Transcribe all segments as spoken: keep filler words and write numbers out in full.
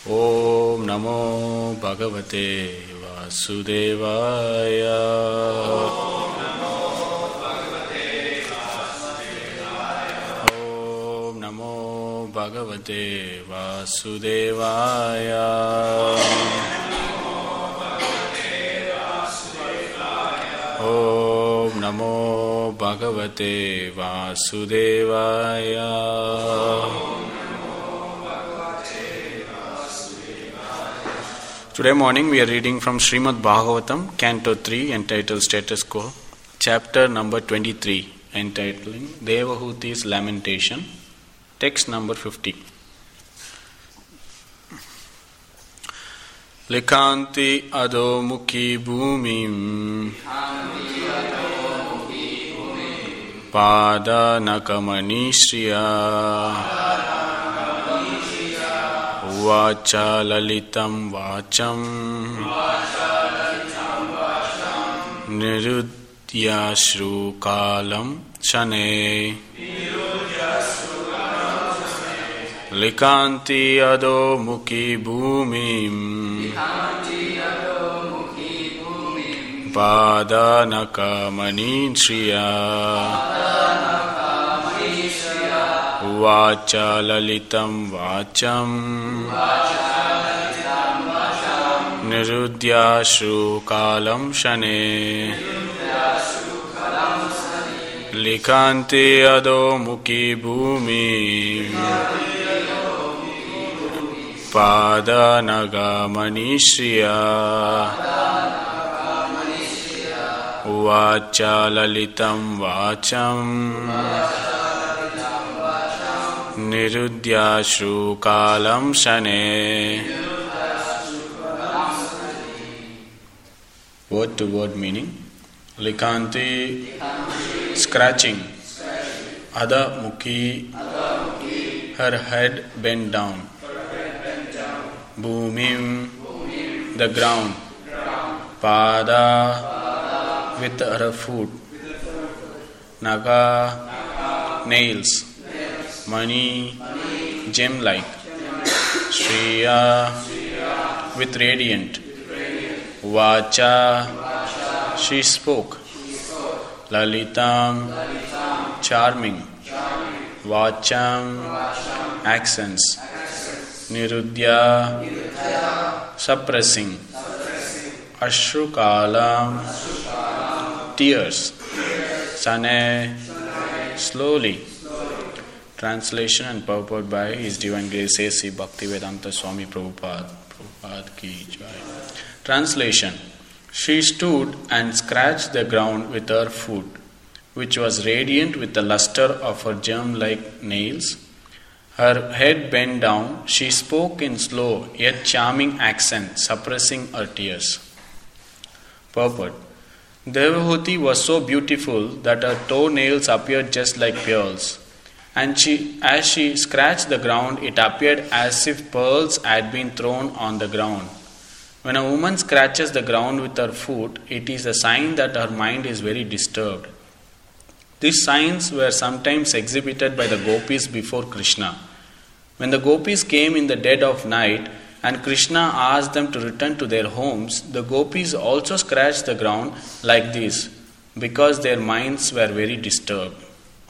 Om Namo Bhagavate Vasudevaya. Om Namo Bhagavate Vasudevaya. Om Namo Bhagavate Vasudevaya. Om Namo Bhagavate Vasudevaya. Today morning we are reading from Srimad Bhagavatam, Canto three, entitled Status Quo, chapter number twenty-three, entitling Devahuti's Lamentation, text number fifty. Likanti adho-mukhi bhumim padanakama shriya Vacha lalitam vacham Nirudyashru kalam shane Likanti adho mukhi bhumim Padanaka manishriya Vacha lalitam vacham Nirudyashru kalam shane Likanti adho mukhi bhumi Padanaga manishriya Vacha lalitam vacham Nirudyashru kalam shane. Word to word meaning. Likanti, scratching. Adha mukhi, her head bent down. Bhumim, the ground. Pada, with her foot. Naga, nails. Mani, gem-like. Shriya, with radiant. Vacha, she spoke. Lalitam, charming. Vacham, accents. Nirudya, suppressing. Ashrukalam, tears. Sane, slowly. Translation and purport by His Divine Grace A C Bhaktivedanta Swami Prabhupada. Prabhupada ki jai. Translation. She stood and scratched the ground with her foot, which was radiant with the luster of her germ-like nails. Her head bent down. She spoke in slow yet charming accent, suppressing her tears. Purport. Devahuti was so beautiful that her toenails appeared just like pearls. And she, as she scratched the ground, it appeared as if pearls had been thrown on the ground. When a woman scratches the ground with her foot, it is a sign that her mind is very disturbed. These signs were sometimes exhibited by the gopis before Krishna. When the gopis came in the dead of night and Krishna asked them to return to their homes, the gopis also scratched the ground like this because their minds were very disturbed.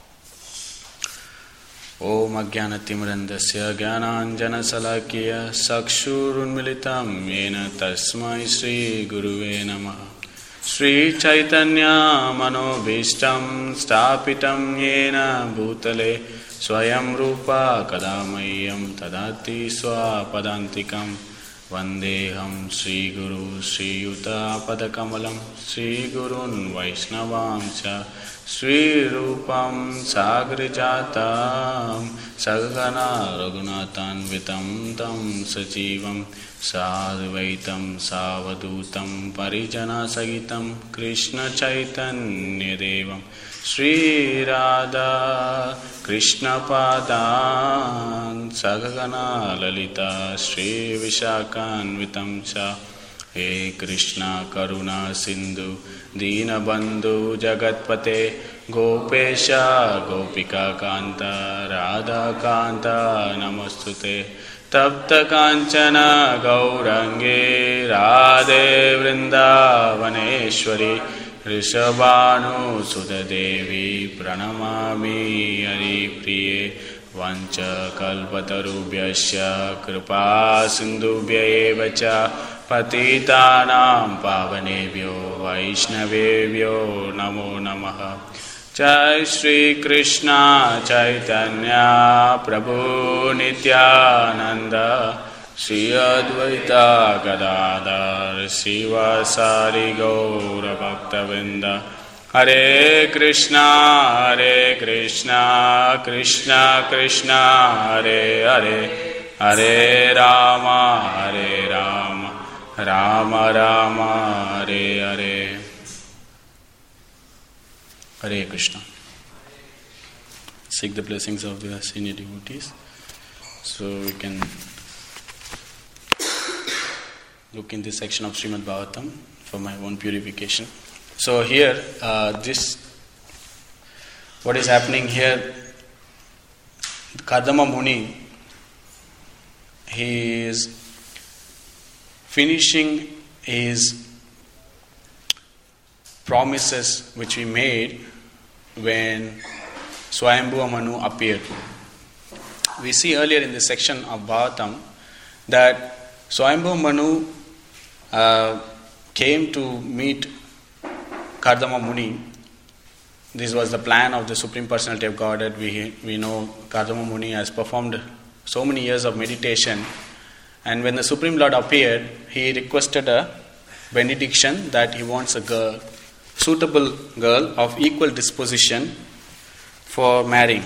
Om Ajnanatimrandasya Jnananjana Salakya Sakshurunmilitam Yena Tasmai Shri Guruve Namaha. Shri Chaitanya Manobhishtam Stapitam Yena Bhutale Swayam Rupa Kadamayam Tadati Swapadantikam Vandeham Shri Guru Shri Yuta Padakamalam Shri Gurun Vaishnavamcha Sri Rupam Sagrijatam Sagana Raghunathan Vitam Tam Sajivam Sadvaitam Savadutam Parijana Sagitam Krishna Chaitanya Devam Sri Radha Krishna Padan Sagana Lalita Sri Vishakan Vitam Cha He Krishna Karuna Sindhu Dina Bandhu Jagatpate Gopesha Gopika Kanta Radha Kanta Namastute Tapta Kanchana Gaurangi Radhe Vrindavaneshwari Rishabhanu Sudadevi Pranamami Hari Priye Vancha Kalpatarubhyasya Kripa Sindhubhya Evacha Patitanam Pavanebhyo Vaishnavebhyo Namo Namaha. Jai Shri Krishna Chaitanya Prabhu Nityananda Shri Advaita Gadadhar Sivasari Gaura Bhaktavinda. Hare Krishna Hare Krishna Krishna Krishna Hare Hare Hare Rama Hare Rama Rama Rama Hare Hare. Hare Krishna. Seek the blessings of the senior devotees. So we can look in this section of Srimad Bhagavatam for my own purification. So here, uh, this, what is happening here, Kardama Muni, he is finishing his promises which he made when Swayambhuva Manu appeared. We see earlier in this section of Bhagavatam that Swayambhuva Manu uh, came to meet Kardama Muni. This was the plan of the Supreme Personality of Godhead. We, we know Kardama Muni has performed so many years of meditation, and when the Supreme Lord appeared, he requested a benediction that he wants a girl, suitable girl of equal disposition for marrying.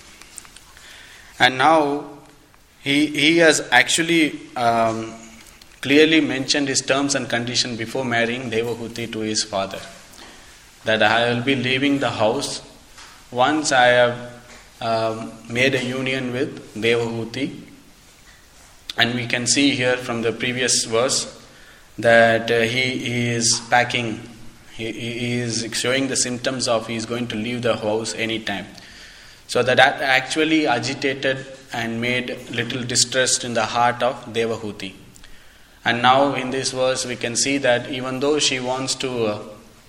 And now he he has actually um, clearly mentioned his terms and conditions before marrying Devahuti to his father, that I will be leaving the house once I have um, made a union with Devahuti. And we can see here from the previous verse that uh, he, he is packing. He, he is showing the symptoms of he is going to leave the house anytime. So that actually agitated and made little distress in the heart of Devahuti. And now in this verse we can see that even though she wants to uh,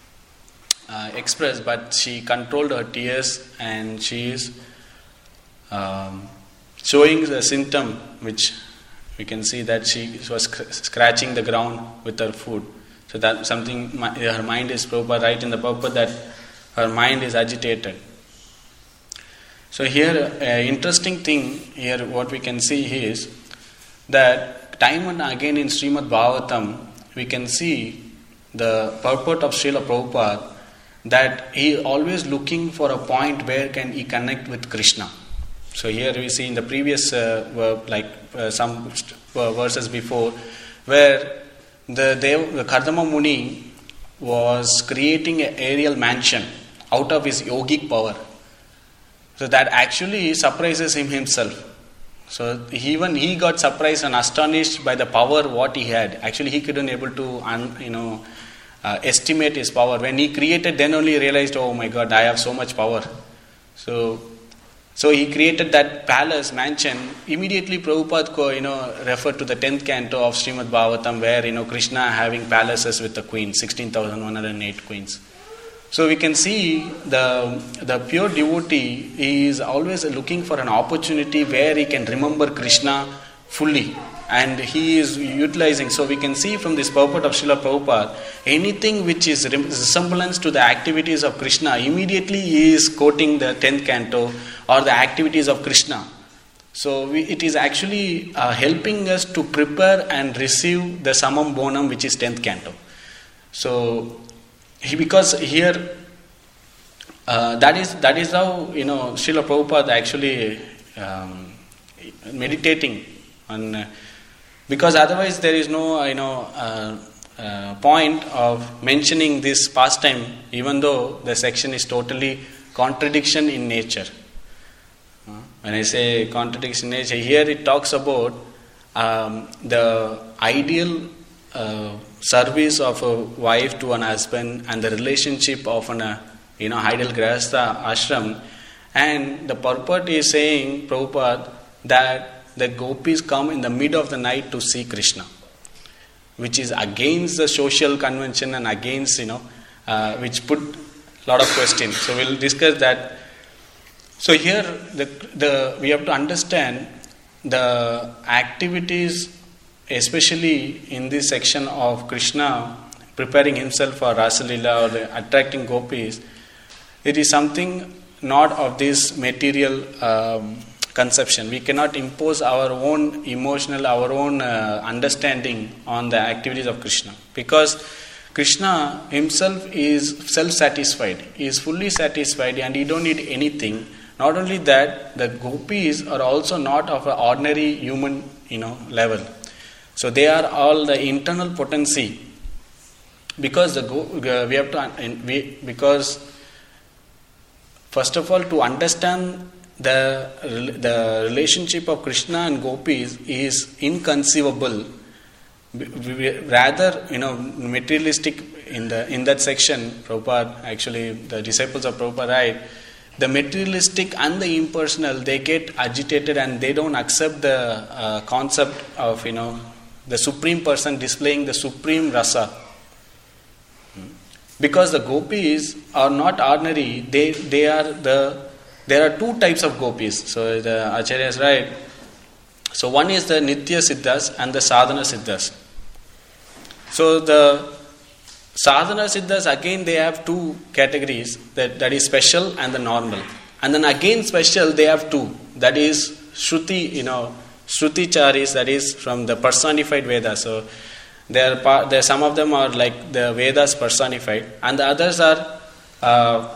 uh, express, but she controlled her tears and she is um, showing the symptom which we can see that she was scratching the ground with her foot. So that something, her mind is proper, right in the purport that her mind is agitated. So here, an interesting thing here, what we can see is that time and again in Srimad Bhagavatam, we can see the purport of Srila Prabhupada that he always looking for a point where can he connect with Krishna. So here we see in the previous, uh, like uh, some verses before, where The, Dev, the Kardama Muni was creating an aerial mansion out of his yogic power. So that actually surprises him himself. So even he got surprised and astonished by the power what he had. Actually he couldn't able to un, you know uh, estimate his power. When he created, then only he realized, oh my God, I have so much power. So So he created that palace, mansion. Immediately Prabhupada, you know, referred to the tenth canto of Srimad Bhagavatam, where, you know, Krishna having palaces with the queen, sixteen thousand one hundred eight queens. So we can see the the pure devotee, he is always looking for an opportunity where he can remember Krishna fully. And he is utilizing, so we can see from this purport of Srila Prabhupada, anything which is resemblance to the activities of Krishna, immediately he is quoting the tenth canto or the activities of Krishna. So we, it is actually uh, helping us to prepare and receive the Samam Bonam, which is tenth canto. So he, because here uh, that is that is how, you know, Srila Prabhupada actually um, meditating on. Uh, Because otherwise there is no, you know, uh, uh, point of mentioning this pastime, even though the section is totally contradiction in nature. Uh, when I say contradiction in nature, here it talks about um, the ideal uh, service of a wife to an husband and the relationship of an, uh, you know, ideal grahastha ashram. And the purport is saying, Prabhupada, that the gopis come in the mid of the night to see Krishna, which is against the social convention and against, you know, uh, which put a lot of questions. So we'll discuss that. So here the the we have to understand the activities, especially in this section of Krishna preparing himself for Rasa Leela or the attracting gopis. It is something not of this material um, conception. We cannot impose our own emotional, our own uh, understanding on the activities of Krishna, because Krishna himself is self-satisfied. He is fully satisfied and he don't need anything. Not only that, the gopis are also not of an ordinary human, you know, level. So they are all the internal potency. Because the go, we have to we, because first of all, to understand the the relationship of Krishna and gopis is inconceivable. Rather, you know, materialistic in the in that section, Prabhupada, actually the disciples of Prabhupada write, the materialistic and the impersonal, they get agitated and they don't accept the uh, concept of, you know, the supreme person displaying the supreme rasa. Because the gopis are not ordinary, they they are the there are two types of gopis. So the Acharyas write. So one is the Nitya Siddhas and the Sadhana Siddhas. So the Sadhana Siddhas, again they have two categories, that, that is special and the normal. And then again special they have two, that is Shruti, you know, Shruti Charis, that is from the personified Vedas. So There are there, some of them are like the Vedas personified, and the others are, uh,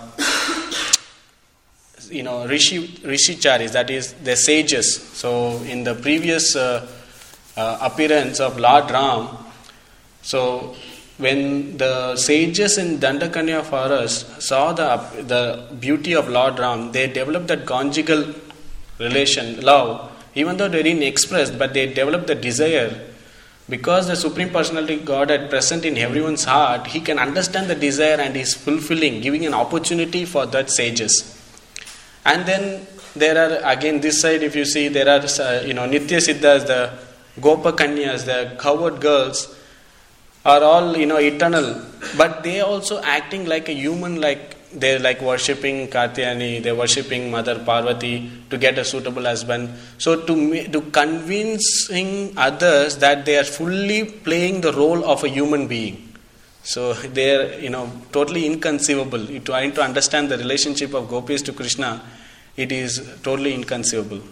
you know, Rishi Rishicharis, that is the sages. So in the previous uh, uh, appearance of Lord Ram, so when the sages in Dandakanya forest saw the the beauty of Lord Ram, they developed that conjugal relation, love, even though they didn't express, but they developed the desire. Because the Supreme Personality God is present in everyone's heart, he can understand the desire and is fulfilling, giving an opportunity for that sages. And then there are, again this side if you see, there are uh, you know Nitya Siddhas, the Gopa Kanyas, the cowherd girls are all, you know, eternal, but they also acting like a human, like they're like worshipping Katyayani, they're worshipping Mother Parvati to get a suitable husband. So to to convincing others that they are fully playing the role of a human being. So they're, you know, totally inconceivable. Trying to understand the relationship of gopis to Krishna, it is totally inconceivable.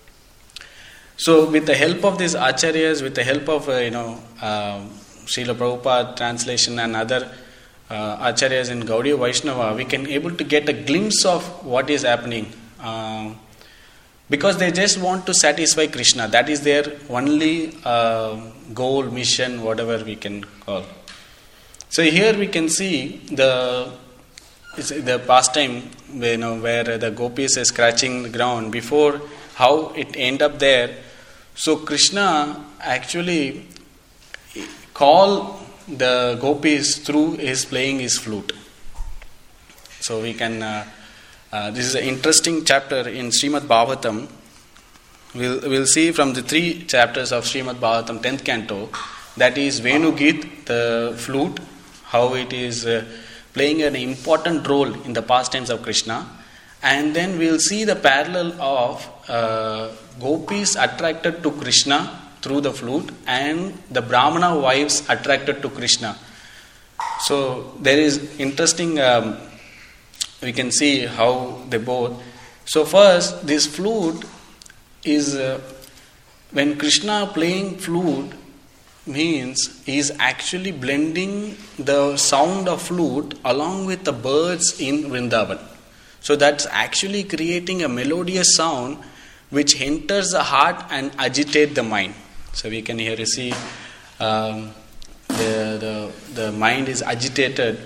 So with the help of these acharyas, with the help of uh, you know uh, Srila Prabhupada translation and other uh, acharyas in Gaudiya Vaishnava, we can able to get a glimpse of what is happening. Uh, because they just want to satisfy Krishna. That is their only uh, goal, mission, whatever we can call. So here we can see the the pastime, you know, where the gopis is scratching the ground. Before how it end up there. So Krishna actually call the gopis through his playing his flute. So we can. Uh, uh, this is an interesting chapter in Srimad Bhagavatam. We'll we'll see from the three chapters of Srimad Bhagavatam, tenth canto. That is Venugit, the flute, how it is uh, playing an important role in the pastimes of Krishna. And then we'll see the parallel of uh, gopis attracted to Krishna through the flute and the Brahmana wives attracted to Krishna. So there is interesting, um, we can see how they both. So first, this flute is, uh, when Krishna playing flute, means he is actually blending the sound of flute along with the birds in Vrindavan. So that's actually creating a melodious sound which enters the heart and agitates the mind. So we can here see um, the, the the mind is agitated,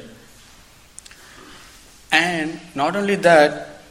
and not only that,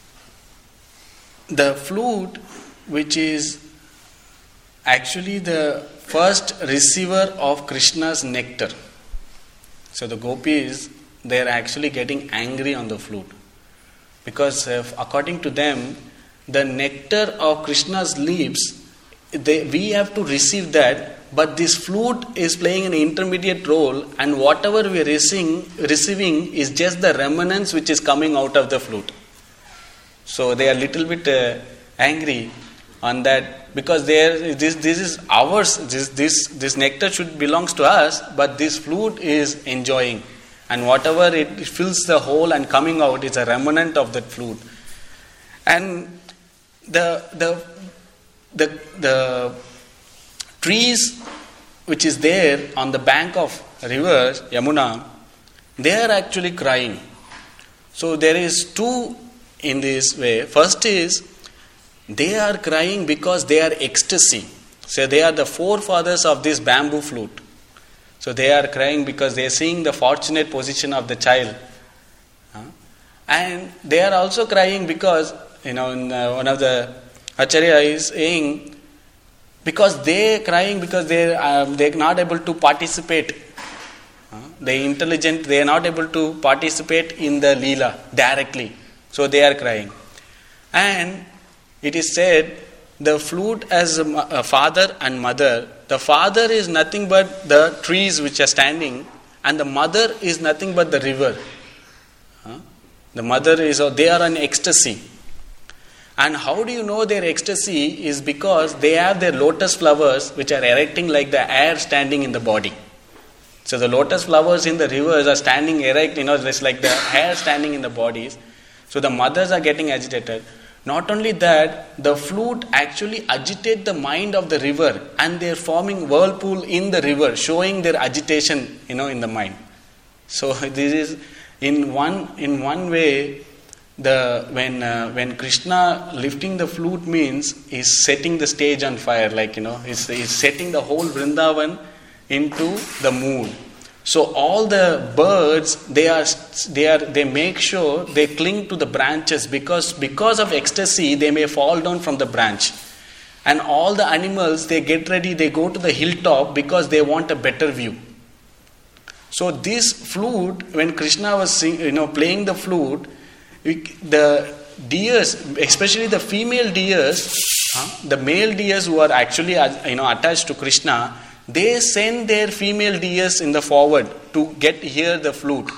the flute, which is actually the first receiver of Krishna's nectar. So the gopis, they are actually getting angry on the flute. Because uh, according to them, the nectar of Krishna's lips they, we have to receive that. But this flute is playing an intermediate role, and whatever we are receiving, receiving is just the remnants which is coming out of the flute. So they are little bit uh, angry on that, because they are, this this is ours. This this this nectar should belongs to us, but this flute is enjoying, and whatever it fills the hole and coming out is a remnant of that flute. And the the the the trees which is there on the bank of river Yamuna, they are actually crying. So there is two in this way. First is, they are crying because they are ecstasy. So they are the forefathers of this bamboo flute. So they are crying because they are seeing the fortunate position of the child. Huh? And they are also crying because, you know, in, uh, one of the Acharya is saying, because they are crying because they um, they are not able to participate. Uh, they intelligent, they are not able to participate in the Leela directly. So they are crying. And it is said, the flute as a, a father and mother. The father is nothing but the trees which are standing, and the mother is nothing but the river. Uh, the mother is, they are in ecstasy. And how do you know their ecstasy? Is because they have their lotus flowers which are erecting like the air standing in the body. So the lotus flowers in the rivers are standing erect, you know, it's like the hair standing in the bodies. So the mothers are getting agitated. Not only that, the flute actually agitates the mind of the river, and they are forming whirlpool in the river, showing their agitation, you know, in the mind. So this is in one in one way. The when uh, when Krishna lifting the flute means he's setting the stage on fire, like, you know, he's, he's setting the whole Vrindavan into the mood. So all the birds, they are they are they make sure they cling to the branches, because because of ecstasy they may fall down from the branch. And all the animals, they get ready, they go to the hilltop because they want a better view. So this flute, when Krishna was sing, you know playing the flute, the deers, especially the female deers, huh, the male deers who are actually, you know attached to Krishna, they send their female deers in the forward to get hear the flute.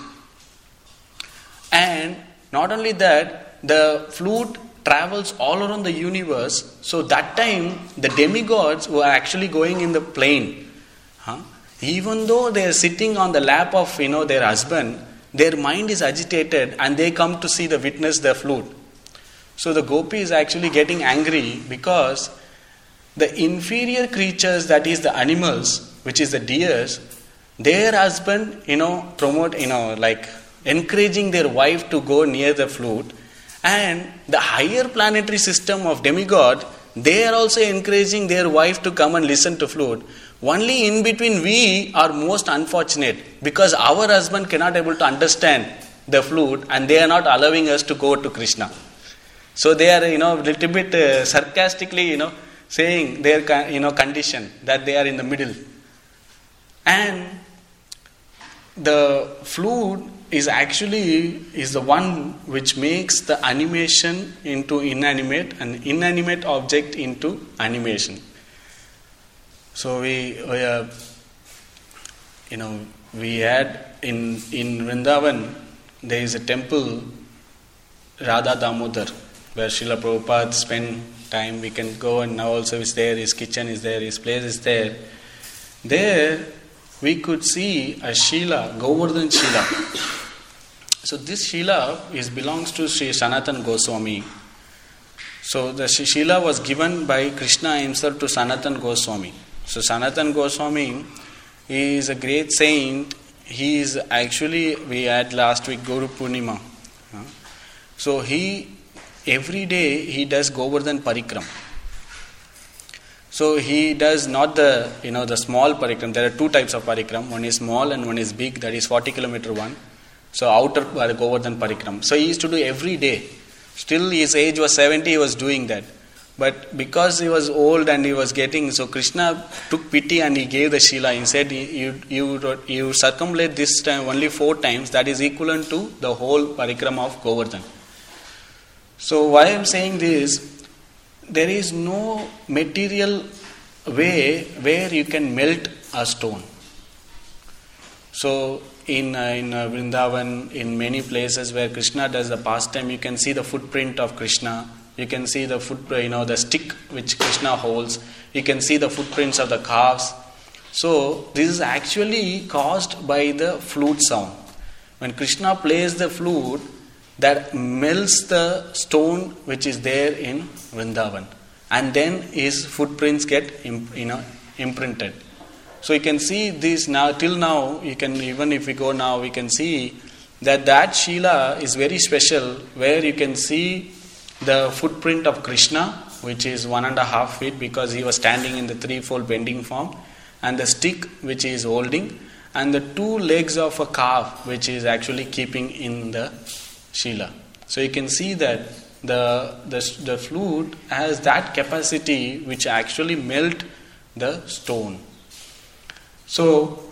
And not only that, the flute travels all around the universe. So that time the demigods were actually going in the plane. Huh? Even though they are sitting on the lap of, you know their husband, their mind is agitated and they come to see the witness the flute. So the gopi is actually getting angry because the inferior creatures, that is the animals, which is the deers, their husband, you know, promote, you know, like encouraging their wife to go near the flute. And the higher planetary system of demigod, they are also encouraging their wife to come and listen to flute. Only in between we are most unfortunate, because our husband cannot able to understand the flute and they are not allowing us to go to Krishna. So they are, you know, little bit uh, sarcastically, you know, saying their, you know, condition, that they are in the middle. And the flute is actually is the one which makes the animation into inanimate and inanimate object into animation. So we, we uh, you know, we had in in Vrindavan, there is a temple, Radha Damodar, where Srila Prabhupada spent time. We can go, and now also is there, his kitchen is there, his place is there. There we could see a Shila, Govardhan Shila. So this Shila is belongs to Sri Sanatan Goswami. So the Shila was given by Krishna himself to Sanatan Goswami. So Sanatan Goswami is a great saint. He is actually, we had last week Guru Purnima. So he, every day he does Govardhan Parikram. So he does not the, you know, the small parikram. There are two types of parikram. One is small and one is big. That is forty kilometer one. So outer Govardhan Parikram. So he used to do every day. Still his age was seventy, he was doing that. But because he was old and he was getting, so Krishna took pity and he gave the Shila. He said, you, you, you circumambulate this time only four times. That is equivalent to the whole Parikram of Govardhan. So why I am saying this, there is no material way where you can melt a stone. So in uh, in uh, Vrindavan, in many places where Krishna does the pastime, you can see the footprint of Krishna. You can see the foot, you know, the stick which Krishna holds. You can see the footprints of the calves. So this is actually caused by the flute sound. When Krishna plays the flute, that melts the stone which is there in Vrindavan, and then his footprints get imp, you know imprinted. So you can see this now, till now, you can, even if we go now, we can see that that Shila is very special, where you can see the footprint of Krishna, which is one and a half feet, because he was standing in the threefold bending form, and the stick which he is holding, and the two legs of a calf which is actually keeping in the Shila. So you can see that the, the, the flute has that capacity which actually melt the stone. So,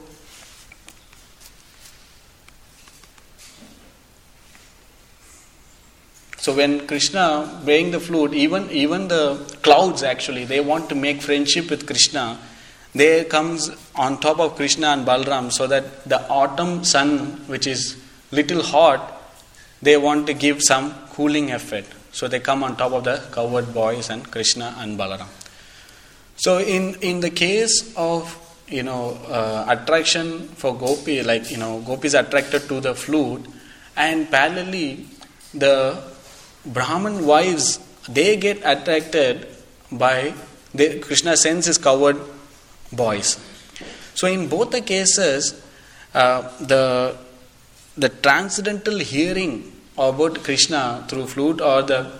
so when Krishna playing the flute, even even the clouds actually, they want to make friendship with Krishna. There comes on top of Krishna and Balram, so that the autumn sun, which is little hot, they want to give some cooling effect. So they come on top of the cowherd boys and Krishna and Balaram. So in in the case of you know, uh, attraction for gopi, like, you know, gopis attracted to the flute, and parallelly the Brahman wives, they get attracted by, they, Krishna sends his cowherd boys. So in both the cases, uh, the the transcendental hearing about Krishna through flute, or the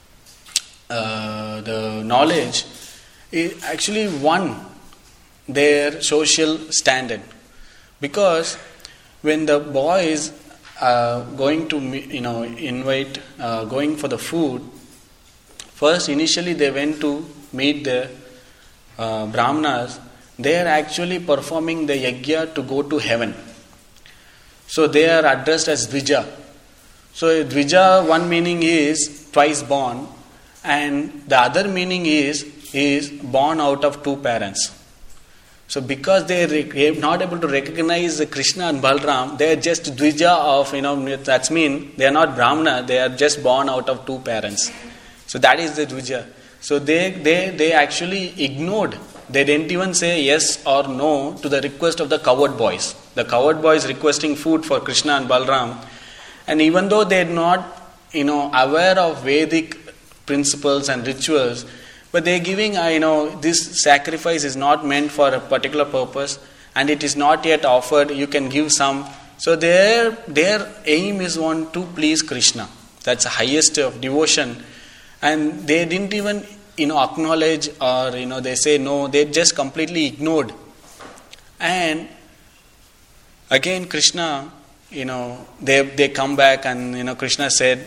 uh, the knowledge, is actually one their social standard, because when the boys are going to you know invite uh, going for the food, first initially they went to meet the uh, Brahmanas. They are actually performing the yajna to go to heaven, so they are addressed as Dvija. So Dvija, one meaning is twice born, and the other meaning is is born out of two parents. So because they are not able to recognize Krishna and Balram, they are just Dvija of, you know, that's mean they are not Brahmana, they are just born out of two parents. So that is the Dvija. So they, they, they actually ignored, they didn't even say yes or no to the request of the cowherd boys. The cowherd boys requesting food for Krishna and Balram, and even though they are not, you know, aware of Vedic principles and rituals, but they are giving, uh, you know, this sacrifice is not meant for a particular purpose, and it is not yet offered, you can give some. So their their aim is on to please Krishna. That's the highest of devotion. And they didn't even, you know, acknowledge, or, you know, they say no, they just completely ignored. And again Krishna, you know, they they come back, and, you know, Krishna said,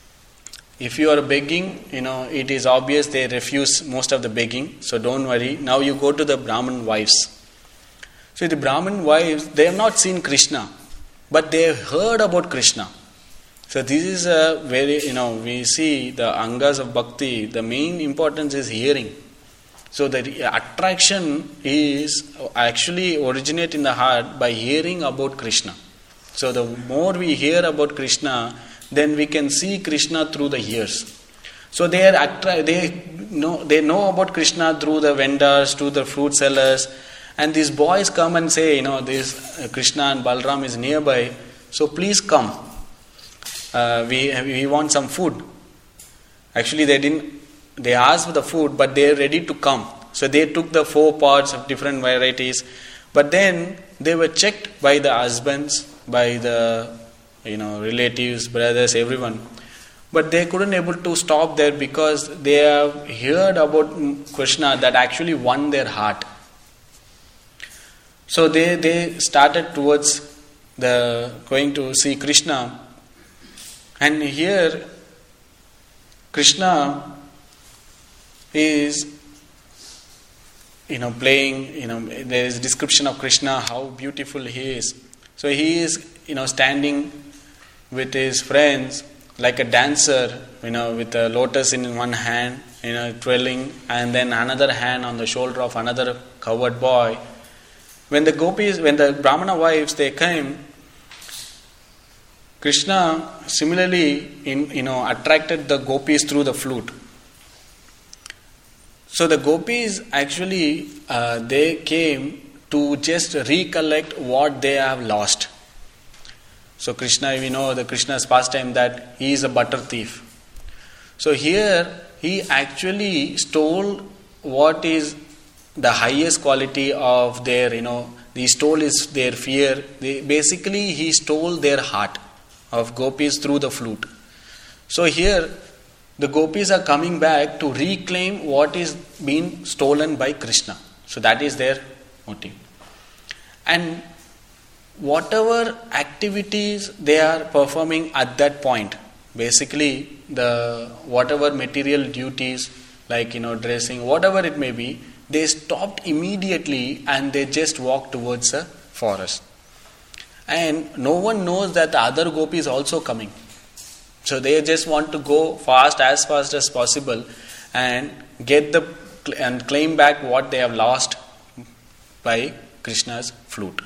if you are begging, you know, it is obvious they refuse most of the begging, so don't worry. Now you go to the Brahman wives. So the Brahman wives, they have not seen Krishna, but they have heard about Krishna. So this is a very, you know, we see the angas of bhakti, the main importance is hearing. So the attraction is actually originate in the heart by hearing about Krishna. So the more we hear about Krishna, then we can see Krishna through the ears. So they are attra- they know they know about Krishna through the vendors, through the fruit sellers, and these boys come and say, you know, this uh, Krishna and Balram is nearby, so please come. Uh, we we want some food. Actually, they didn't. They asked for the food, but they are ready to come. So they took the four pots of different varieties, but then they were checked by the husbands, by the, you know, relatives, brothers, everyone. But they couldn't able to stop there, because they have heard about Krishna that actually won their heart. So they, they started towards the going to see Krishna. And here Krishna is, you know, playing, you know, there is a description of Krishna, how beautiful he is. So he is, you know, standing with his friends. like a dancer, you know, with a lotus in one hand, you know, twirling, and then another hand on the shoulder of another cowherd boy. When the gopis, when the Brahmana wives, they came, Krishna similarly, in, you know, attracted the gopis through the flute. So the gopis actually, uh, they came to just recollect what they have lost. So Krishna, we know the Krishna's pastime that he is a butter thief. So here he actually stole what is the highest quality of their, you know, he stole is their fear. They, basically he stole their heart of gopis through the flute. So here the gopis are coming back to reclaim what is being stolen by Krishna. So that is their motive. And whatever activities they are performing at that point, basically the whatever material duties, like, you know, dressing, whatever it may be, they stopped immediately and they just walked towards a forest. And no one knows that the other gopi is also coming. So they just want to go fast, as fast as possible, and get the and claim back what they have lost by Krishna's flute.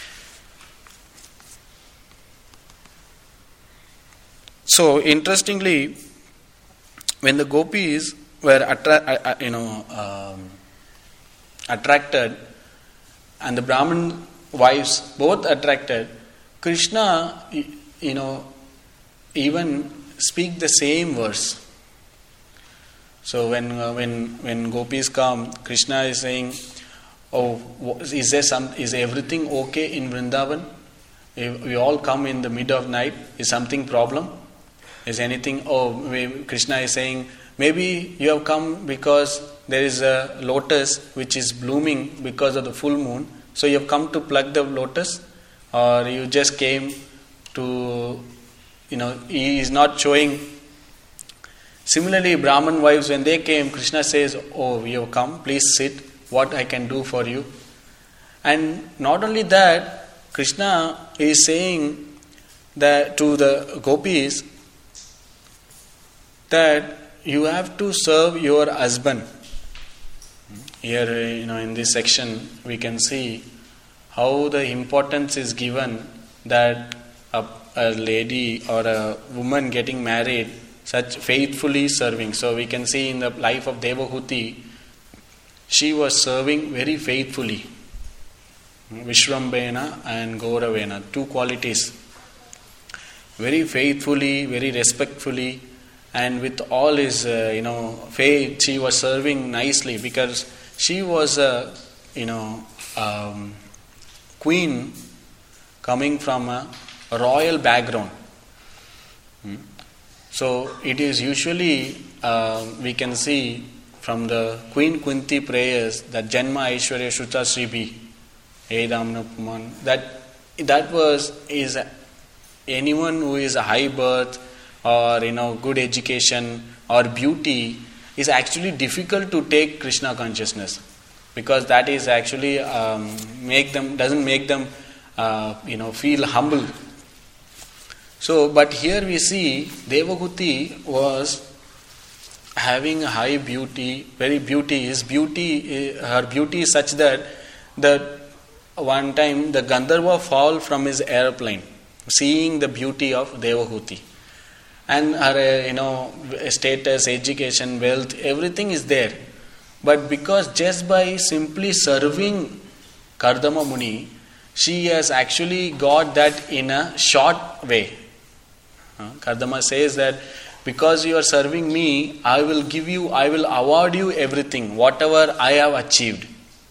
So interestingly, when the gopis were attra- you know um, attracted, and the Brahmin wives both attracted, Krishna, you know, even speak the same verse. So when uh, when when gopis come, Krishna is saying, "Oh, is there some? Is everything okay in Vrindavan? If we all come in the mid of night. Is something problem? Is anything?" Oh, we, Krishna is saying, maybe you have come because there is a lotus which is blooming because of the full moon. So you have come to pluck the lotus, or you just came to, you know, he is not showing. Similarly, Brahman wives, when they came, Krishna says, "Oh, you have come, please sit, what I can do for you." And not only that, Krishna is saying that to the gopis that you have to serve your husband. Here, you know, in this section, we can see how the importance is given that a, a lady or a woman getting married, such faithfully serving. So we can see in the life of Devahuti, she was serving very faithfully. Vishwambena and Gauravena, two qualities. Very faithfully, very respectfully, and with all his, uh, you know, faith, she was serving nicely, because she was a, you know, um, queen coming from a royal background. Hmm? So it is usually, uh, we can see from the Queen Kunti prayers that Janma Aishwarya Shruta Sribhi, Edamnapuman, that that was is anyone who is a high birth or, you know, good education or beauty is actually difficult to take Krishna consciousness, because that is actually um, make them doesn't make them uh, you know feel humble. So, but here we see Devahuti was having high beauty, very beauty. His beauty, her beauty is such that that one time the Gandharva fall from his airplane, seeing the beauty of Devahuti, and her, you know, status, education, wealth, everything is there. But because just by simply serving Kardama Muni, she has actually got that in a short way. Uh, Kardama says that because you are serving me, I will give you, I will award you everything, whatever I have achieved.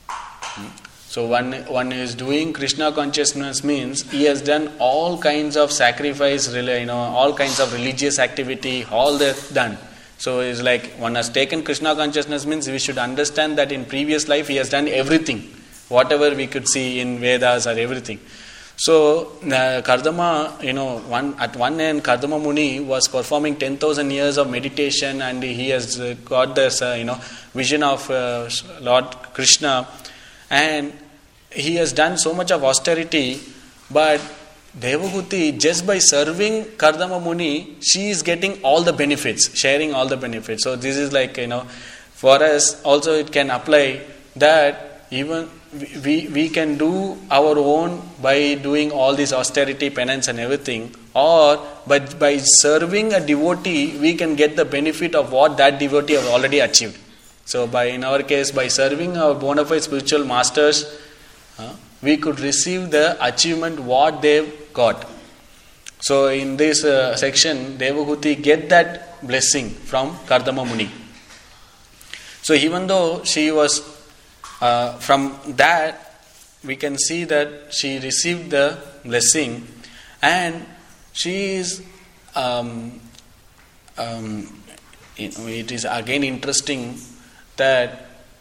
So one, one is doing Krishna consciousness means he has done all kinds of sacrifice, you know, all kinds of religious activity, all that done. So it's like one has taken Krishna consciousness means we should understand that in previous life he has done everything, whatever we could see in Vedas or everything. So uh, Kardama, you know, one at one end Kardama Muni was performing ten thousand years of meditation, and he has uh, got this, uh, you know, vision of uh, Lord Krishna, and he has done so much of austerity, but Devahuti, just by serving Kardama Muni, she is getting all the benefits, sharing all the benefits. So this is like, you know, for us also it can apply that even we, we can do our own by doing all this austerity, penance and everything, or by, by serving a devotee, we can get the benefit of what that devotee has already achieved. So by in our case, by serving our bona fide spiritual masters, uh, we could receive the achievement what they've got. So in this uh, section, Devahuti get that blessing from Kardama Muni. So even though she was, uh, from that, we can see that she received the blessing, and she is, um, um, it, it is again interesting that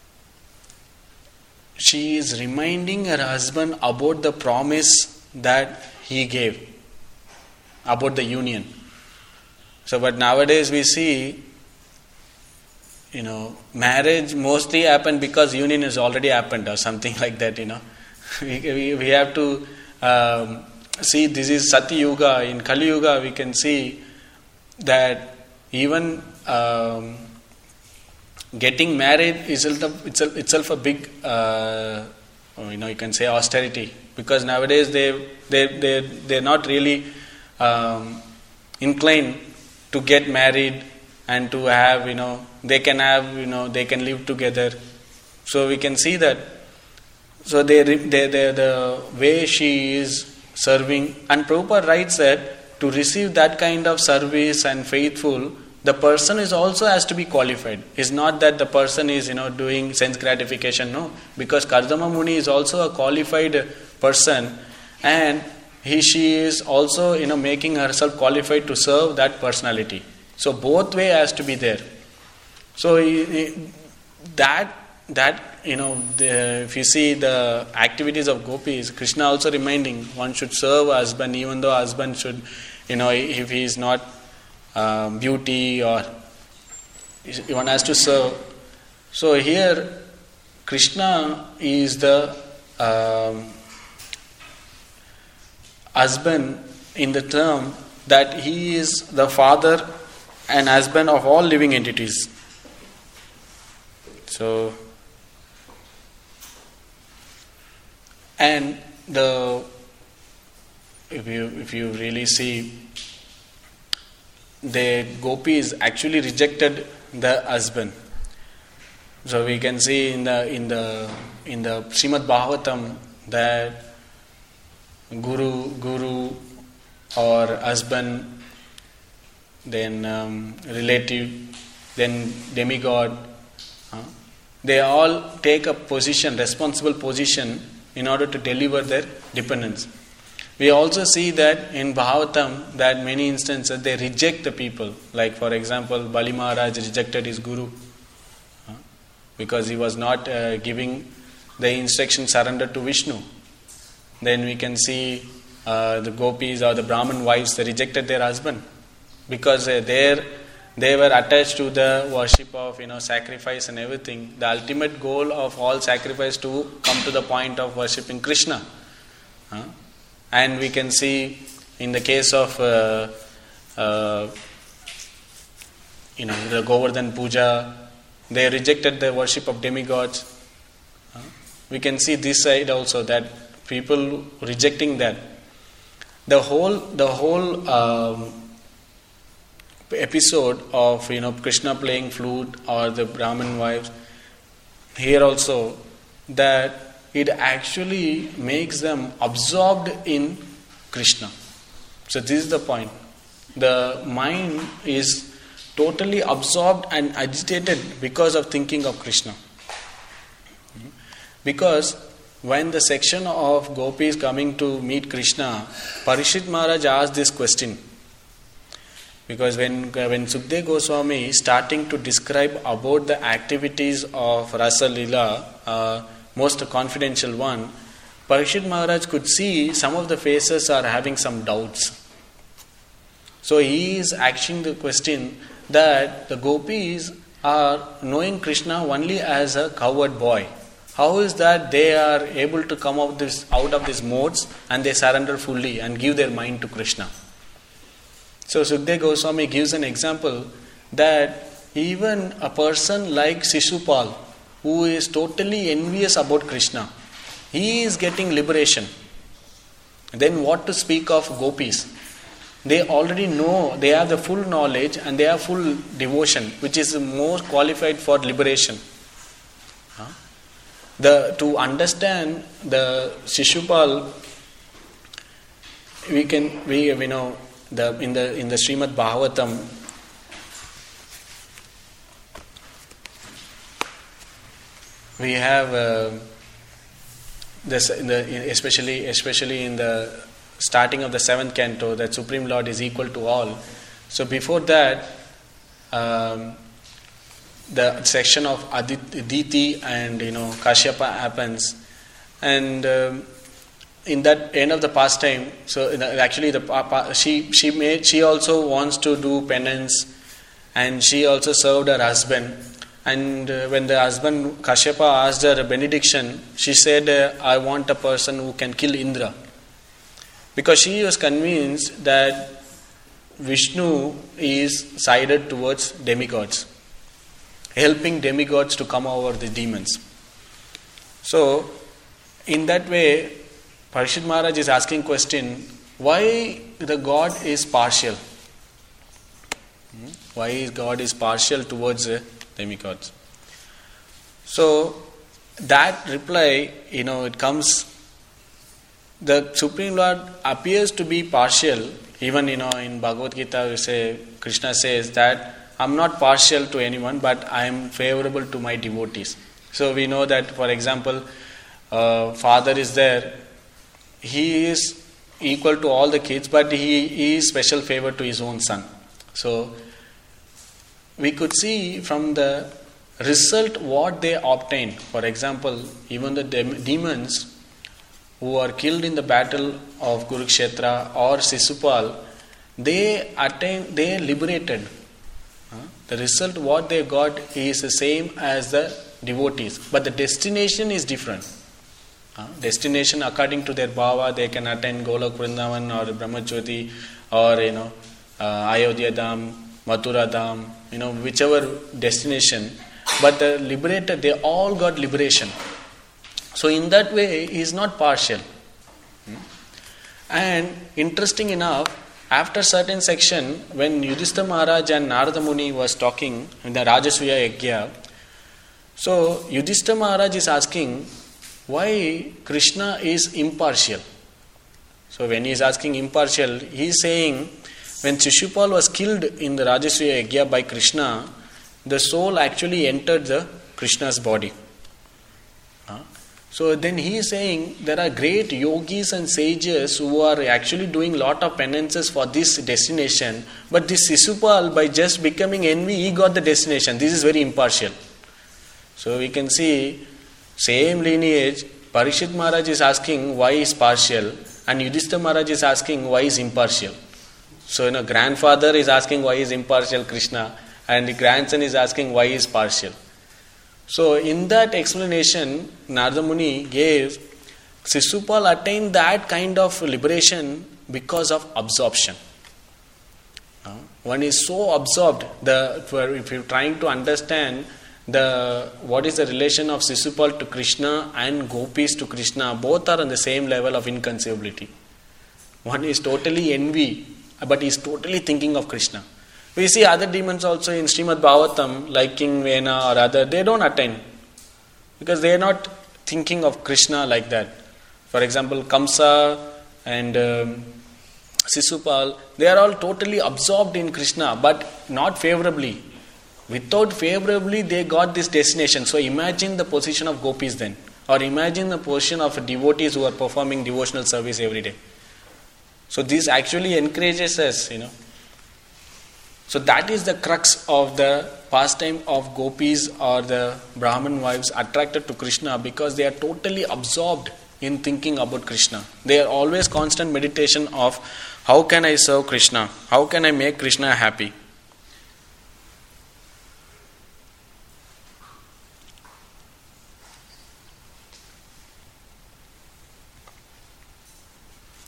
she is reminding her husband about the promise that he gave, about the union. So, but nowadays we see, you know, marriage mostly happened because union has already happened or something like that, you know. we, we, we have to um, see, this is Sati Yuga. In Kali Yuga we can see that even um, getting married is itself, itself a big, uh, you know, you can say austerity, because nowadays they they they they're not really um, inclined to get married and to have, you know, they can have, you know, they can live together. So we can see that. So they they, they the way she is serving, and Prabhupada writes that to receive that kind of service and faithful, the person is also has to be qualified. It's not that the person is, you know, doing sense gratification, no. Because Kardama Muni is also a qualified person, and he she is also, you know, making herself qualified to serve that personality. So both way has to be there. So he, he, that that you know, the, if you see the activities of gopis, Krishna also reminding one should serve husband, even though husband should, you know, if he is not Um, beauty, or one has to serve. So here Krishna is the um, husband in the term that he is the father and husband of all living entities. So, and the if you if you really see, the gopis actually rejected the husband. So we can see in the in the in the Srimad Bhagavatam that guru guru or husband, then um, relative, then demigod, uh, they all take a position, responsible position, in order to deliver their dependence. We also see that in Bhagavatam that many instances they reject the people. Like for example, Bali Maharaj rejected his guru uh, because he was not uh, giving the instruction surrender to Vishnu. Then we can see uh, the gopis or the Brahmin wives, they rejected their husband because uh, they they were attached to the worship of, you know, sacrifice and everything. The ultimate goal of all sacrifice to come to the point of worshipping Krishna. Uh, And we can see in the case of uh, uh, you know, the Govardhan Puja, they rejected the worship of demigods. Uh, we can see this side also, that people rejecting that. The whole the whole um, episode of, you know, Krishna playing flute or the Brahmin wives, here also, that it actually makes them absorbed in Krishna. So this is the point. The mind is totally absorbed and agitated because of thinking of Krishna. Because when the section of gopis coming to meet Krishna, Parikshit Maharaj asked this question. Because when when Sukdev Goswami is starting to describe about the activities of Rasa Leela, uh, most confidential one, Parikshit Maharaj could see some of the faces are having some doubts. So he is asking the question that the gopis are knowing Krishna only as a cowherd boy, How is that they are able to come out this out of these modes and they surrender fully and give their mind to Krishna? So Sukdev Goswami gives an example that even a person like Shishupal, who is totally envious about Krishna, he is getting liberation. Then what to speak of gopis? They already know, they have the full knowledge and they have full devotion, which is most qualified for liberation. Huh? The to understand the Shishupal, we can we we know the in the in the Srimad Bhagavatam, we have uh, this in the especially especially in the starting of the seventh canto that Supreme Lord is equal to all. So before that, um, the section of Aditi and you know Kashyapa happens, and um, in that end of the pastime, so in the, actually the she she made she also wants to do penance, and she also served her husband. And uh, when the husband Kashyapa asked her a benediction, she said, uh, "I want a person who can kill Indra," because she was convinced that Vishnu is sided towards demigods, helping demigods to come over the demons. So, in that way, Parikshit Maharaj is asking question, why the God is partial? Why is God is partial towards uh, demigods? So, that reply, you know, it comes, the Supreme Lord appears to be partial. Even, you know, in Bhagavad Gita, we say, Krishna says that I'm not partial to anyone, but I am favorable to my devotees. So we know that, for example, uh, father is there, he is equal to all the kids, but he, he is special favor to his own son. So we could see from the result what they obtained. For example, even the dem- demons who are killed in the battle of Kurukshetra or Sisupal, they attained, they liberated. Uh, the result what they got is the same as the devotees, but the destination is different. Uh, destination according to their bhava, they can attain Golok Vrindavan or Brahmajyoti or you know uh, Ayodhya Dham, Mathura Dham, you know whichever destination. But the liberated, they all got liberation. So in that way, he is not partial. And interesting enough, after certain section, when Yudhishthira Maharaj and Narada Muni was talking in the Rajasuya Yajna, so Yudhishthira Maharaj is asking why Krishna is impartial. So when he is asking impartial, he is saying when Shishupal was killed in the Rajasuya Yajna by Krishna, the soul actually entered the Krishna's body. Huh? So then he is saying there are great yogis and sages who are actually doing lot of penances for this destination, but this Sisupal, by just becoming envy, he got the destination. This is very impartial. So we can see same lineage, Parikshit Maharaj is asking why is partial, and Yudhishthira Maharaj is asking why is impartial. So you know, grandfather is asking why is impartial Krishna, and the grandson is asking why is partial. So in that explanation, Narada Muni gave, Sisupal attained that kind of liberation because of absorption. Uh, one is so absorbed, the if you're trying to understand the what is the relation of Sisupal to Krishna and gopis to Krishna, both are on the same level of inconceivability. One is totally envy, but he is totally thinking of Krishna. We see other demons also in Srimad Bhagavatam, like King Vena or other, they don't attain. Because they are not thinking of Krishna like that. For example, Kamsa and um, Sisupal, they are all totally absorbed in Krishna, but not favorably. Without favorably, they got this destination. So imagine the position of gopis then. Or imagine the position of devotees who are performing devotional service every day. So this actually encourages us, you know. So that is the crux of the pastime of gopis or the Brahman wives attracted to Krishna, because they are totally absorbed in thinking about Krishna. They are always constant meditation of how can I serve Krishna? How can I make Krishna happy?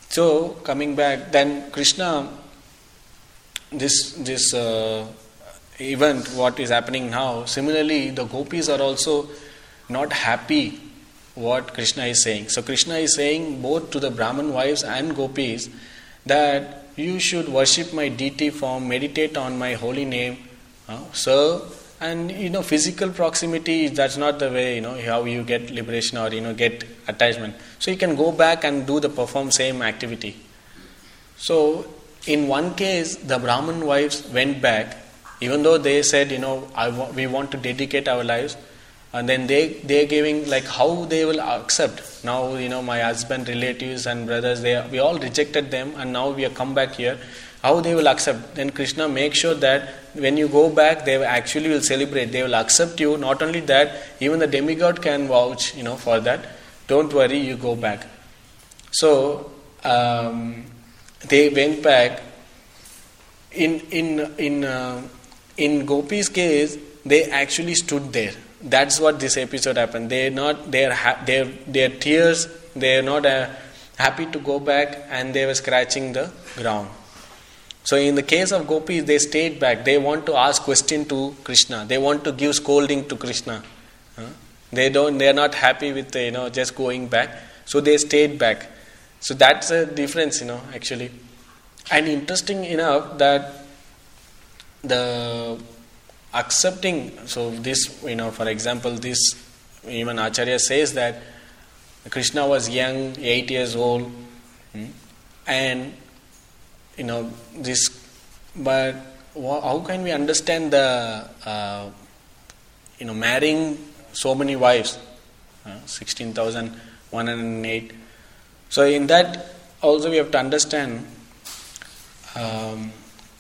So coming back, then Krishna, this this uh, event, what is happening now, similarly the gopis are also not happy what Krishna is saying. So Krishna is saying both to the Brahman wives and gopis that you should worship my deity form, meditate on my holy name, uh, serve, and you know physical proximity, that's not the way, you know how you get liberation or you know get attachment. So you can go back and do the perform same activity. So in one case the Brahman wives went back, even though they said, you know I wa- we want to dedicate our lives, and then they they are giving like how they will accept now, you know my husband, relatives and brothers, they we all rejected them and now we have come back here, how they will accept. Then Krishna makes sure that when you go back they actually will celebrate, they will accept you. Not only that, even the demigod can vouch, you know for that. Don't worry, you go back. So um, they went back. In in in uh, in Gopi's case, they actually stood there. That's what this episode happened. They are not they are ha- they their tears. They are not uh, happy to go back, and they were scratching the ground. So in the case of gopis, they stayed back. They want to ask question to Krishna. They want to give scolding to Krishna. Huh? They don't. They are not happy with you know just going back. So they stayed back. So that's a difference, you know actually. And interesting enough that the accepting, so this, you know for example, this even Acharya says that Krishna was young, eight years old, hmm, and you know this, but how can we understand the uh, you know marrying so many wives, uh, sixteen thousand one hundred eight. So in that also we have to understand, um,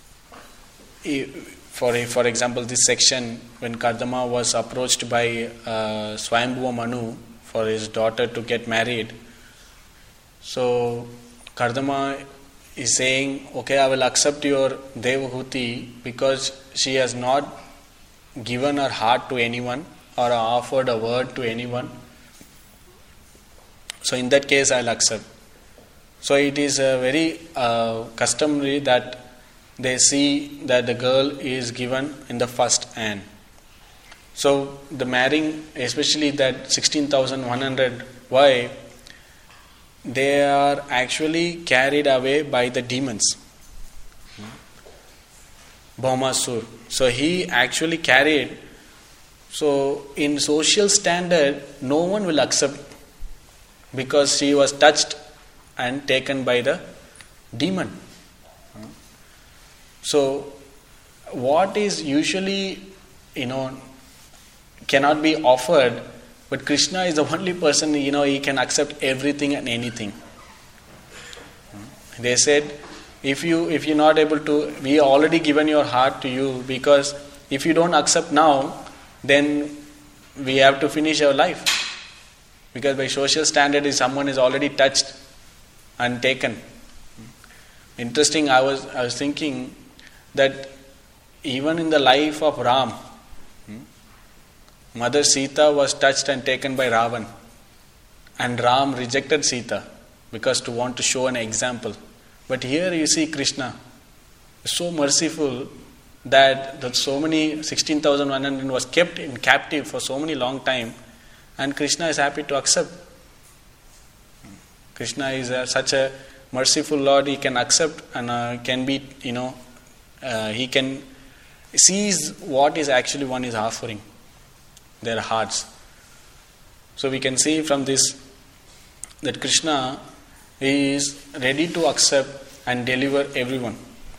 For for example, this section, when Kardama was approached by uh, Swayambhuva Manu for his daughter to get married, so Kardama is saying, okay, I will accept your Devahuti because she has not given her heart to anyone or offered a word to anyone. So in that case, I will accept. So it is a very uh, customary that they see that the girl is given in the first hand. So the marrying, especially that sixteen thousand one hundred wife, they are actually carried away by the demons. Bhaumasur. So he actually carried. So in social standard, no one will accept because she was touched and taken by the demon. So, what is usually, you know, cannot be offered, but Krishna is the only person, you know, he can accept everything and anything. They said, if you if you're not able to, we already given your heart to you, because if you don't accept now, then we have to finish our life. Because by social standard, if someone is already touched and taken. Interesting, I was I was thinking that even in the life of Ram, Mother Sita was touched and taken by Ravan, and Ram rejected Sita because to want to show an example. But here you see Krishna so merciful that, that so many sixteen thousand one hundred was kept in captive for so many long time, and Krishna is happy to accept. Krishna is a, such a merciful Lord, he can accept and uh, can be, you know, uh, he can sees what is actually one is offering, their hearts. So we can see from this that Krishna is ready to accept and deliver everyone.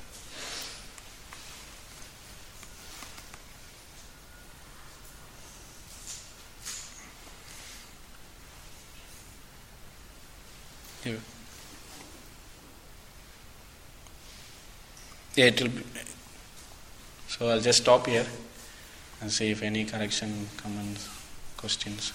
Yeah, yeah it will be. So I'll just stop here and see if any correction, comments, questions.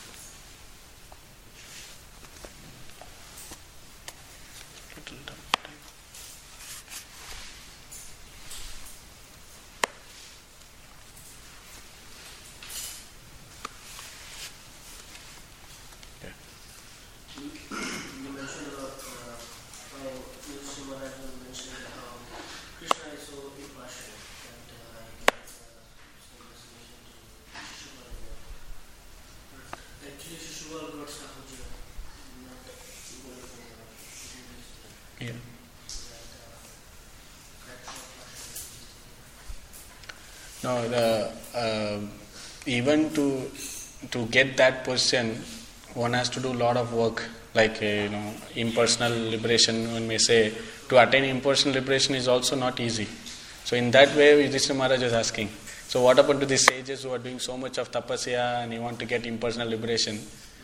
You mentioned about uh, how Yeah. No, the uh, even to to get that position, one has to do a lot of work. Like uh, you know, impersonal liberation. One may say to attain impersonal liberation is also not easy. So in that way, Yudhishthira Maharaj is asking. So what happened to these sages who are doing so much of tapasya and you want to get impersonal liberation?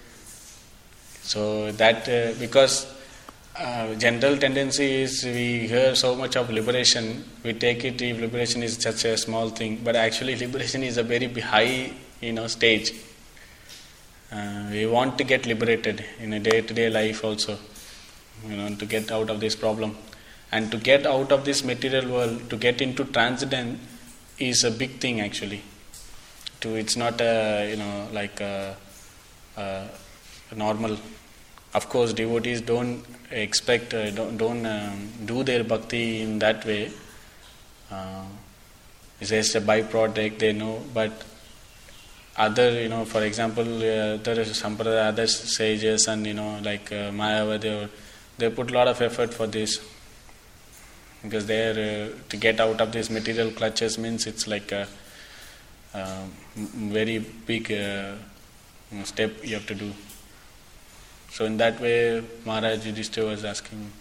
So that uh, because uh, general tendency is we hear so much of liberation, we take it if liberation is such a small thing, but actually liberation is a very high, you know, stage. Uh, we want to get liberated in a day-to-day life also, you know, to get out of this problem. And to get out of this material world, to get into transcendence is a big thing actually. To it's not a, you know, like a, a normal. Of course, devotees don't expect, uh, don't, don't um, do their bhakti in that way. Uh, it's just a byproduct, they know, but other, you know, for example, uh, other Sampradaya, other sages and, you know, like uh, Mayavadi, they put a lot of effort for this. Because they are, uh, to get out of these material clutches means it's like a, a very big uh, step you have to do. So in that way, Maharaj Yudhishthira was asking.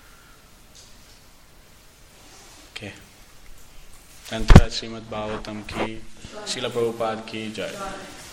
Okay. Tantra Srimad Bhagavatam ki, Srila Prabhupada ki jai.